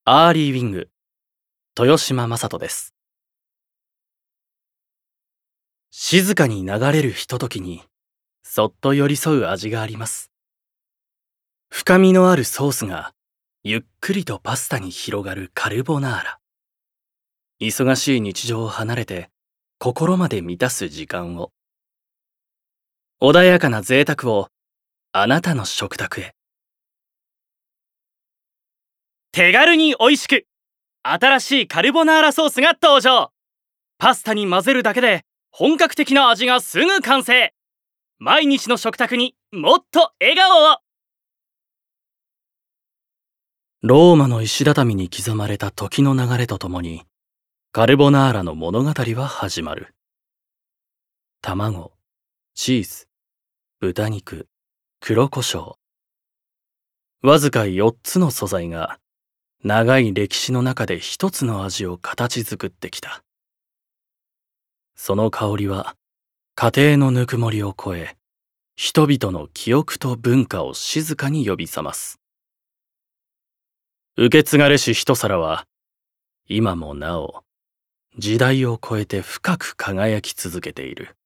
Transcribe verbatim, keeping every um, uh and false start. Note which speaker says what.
Speaker 1: アーリーウィング、豊島正人です。静かに流れるひとときに、そっと寄り添う味があります。深みのあるソースが、ゆっくりとパスタに広がるカルボナーラ。忙しい日常を離れて、心まで満たす時間を。穏やかな贅沢を、あなたの食卓へ。手軽に美味しく、新しいカルボナーラソースが登場。パスタに混ぜるだけで本格的な味がすぐ完成。毎日の食卓にもっと笑顔を。ローマの石畳に刻まれた時の流れとともに、カルボナーラの物語は始まる。卵、チーズ、豚肉、黒胡椒。わずかよっつの素材が、長い歴史の中で一つの味を形作ってきた。その香りは、家庭のぬくもりを超え、人々の記憶と文化を静かに呼び覚ます。受け継がれし一皿は、今もなお、時代を超えて深く輝き続けている。